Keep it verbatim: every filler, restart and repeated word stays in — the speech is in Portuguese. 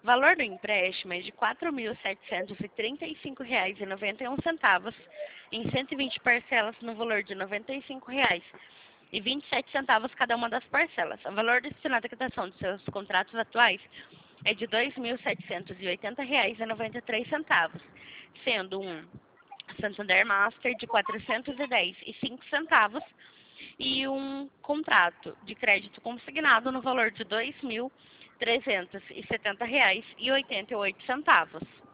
valor do empréstimo é de quatro mil setecentos e trinta e cinco reais e noventa e um centavos, em cento e vinte parcelas no valor de noventa e cinco reais e vinte e sete centavos cada uma das parcelas. O valor destinado à quitação de seus contratos atuais é de dois mil setecentos e oitenta reais e noventa e três centavos, sendo um Santander Master de quatrocentos e dez reais e cinco centavos e um contrato de crédito consignado no valor de dois mil trezentos e setenta reais e oitenta e oito centavos.